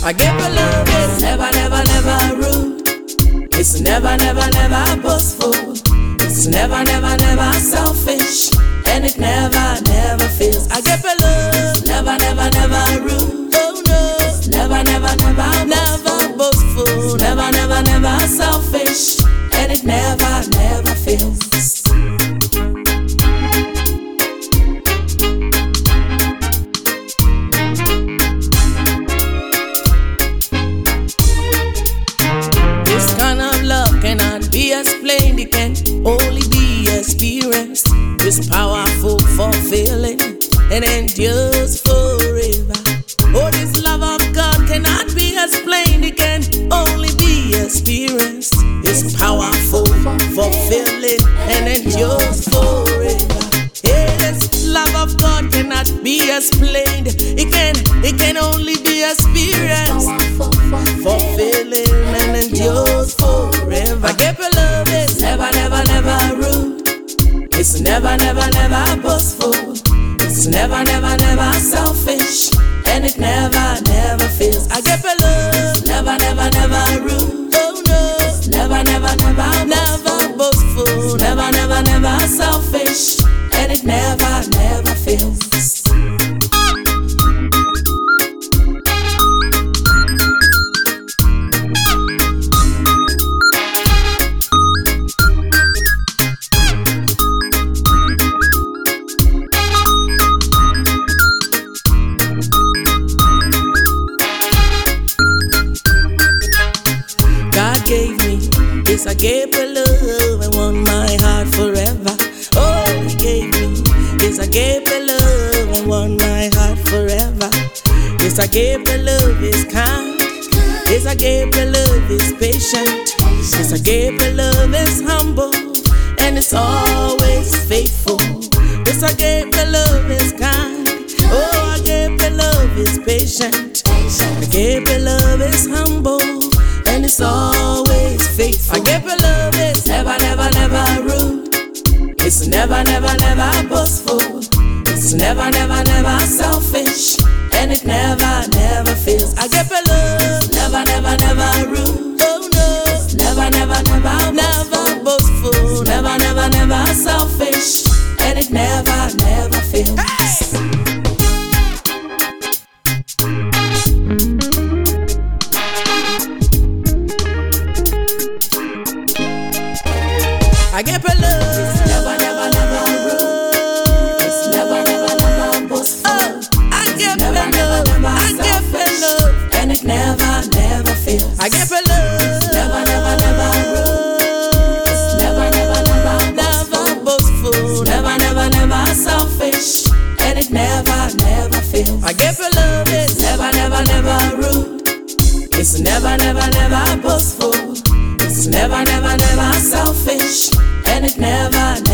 I give a love, it's never, never, never rude. It's never, never, never boastful. It's never, never, never selfish. And it never, never feels. I give a love, never, never, never rude. Oh no, it's never, never, never boastful. Never, never, never selfish. And it never, never feels. Explained, it can only be experienced. It's powerful, fulfilling, and endures forever. Oh, this love of God cannot be explained, it can only be experienced. It's powerful, fulfilling, and endures forever. Yeah, this love of God cannot be explained, it can only be experienced. Fulfilling and endures forever. I give a love, it's never, never, never rude. It's never, never, never boastful. It's never, never, never selfish. And it never, never feels. I give a love, never, never, never rude. Oh no, it's never, never, never boastful. Never, never, never selfish. And it never, never feels. I gave the love and won my heart forever. Oh, He gave me. Yes, I gave the love and won my heart forever. Yes, I gave the love is kind. Yes, I gave the love is patient. Yes, I gave the love is humble and it's always faithful. Yes, I gave the love is kind. Oh, I gave the love is patient. I gave the love is humble and it's always faithful. I give a love, it's never, never, never rude. It's never, never, never boastful. It's never, never, never selfish. And it never, never feels. I give a love, never, never, never rude. Oh no, it's never, never, never boastful. Never, never, never selfish. And it never, never feels. Hey! I give a love. It's never, never, never rude. It's never, never, never boastful. I give a love. I give a love. And it never, never feels. I give a love. It's never, never, never rude. It's never, never, never boastful. Never, never, never selfish. And it never, never feels. I give a love. It's never, never, never rude. It's never, never, never boastful. It's never, never, never selfish. And it never, never